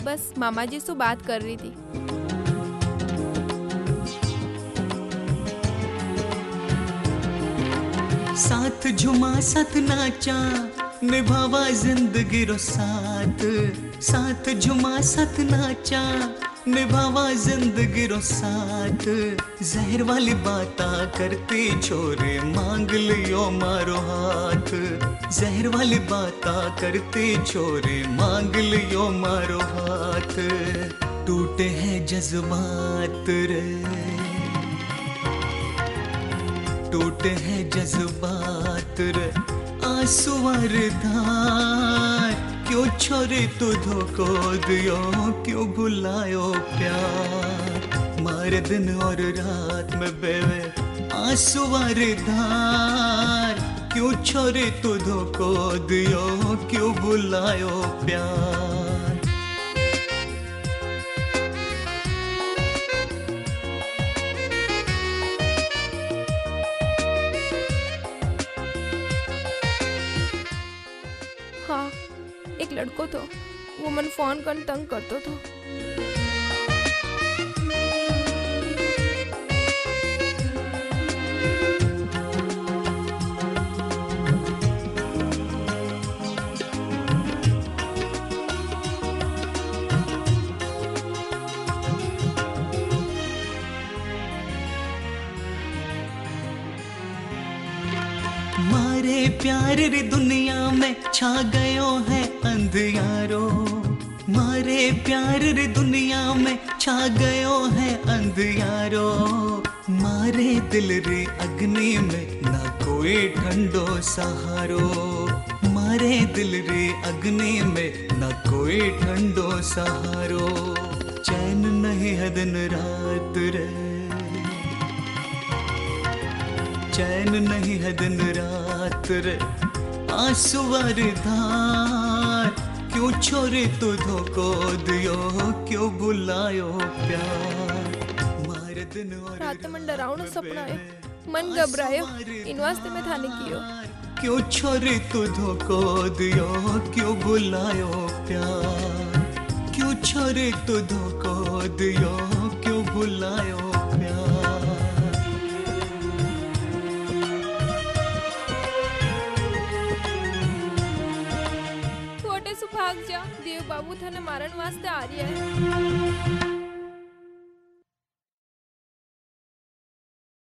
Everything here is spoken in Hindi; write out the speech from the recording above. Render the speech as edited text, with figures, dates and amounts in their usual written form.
बस मामा जी से बात कर रही थी। साथ झुमा साथ नाचा निभावा जिंदगी रो साथ, साथ झुमा साथ नाचा निभावा जिंदगी रो साथ। जहर वाली बाता करते छोरे मांग लियो मारो हाथ, जहर वाली बाता करते छोरे मांग लियो मारो हाथ। टूटे हैं जज्बात रे, टूटे हैं जज्बात रे आंसू धार। क्यों छोरे तू धोखो दियो, क्यों भुलायो प्यार। मारे दिन और रात में बेवे आंसू धार। क्यों छोरे तू धोखो दियो, क्यों भुलायो प्यार। हाँ, एक लड़को तो वो मन फोन कर तंग करतो तो। मारे प्यार रे दुनिया में छा गयो है अंधियारो। मारे प्यार रे दुनिया में छा गयो है अंधियारो। मारे दिल रे अग्नि में ना कोई ठंडो सहारो। मारे दिल रे अग्नि में ना कोई ठंडो सहारो। चैन नहीं है दिन रात रे, चैन नहीं है दिन रात रे आंसू धार। क्यों छोरे तू धोखो दियो, क्यों भुलायो प्यार। मारे दिन और रात मन डरावनो सपना है, मन घबरायो, इन वास्ते मैं थाने कियो। क्यों छोरे तू धोखो दियो, क्यों भुलायो प्यार। क्यों छोरे तू धोखो दियो, क्यों भुलायो प्यार। भाग जा, देव बाबू थाने मारन वास्ते आ रही है।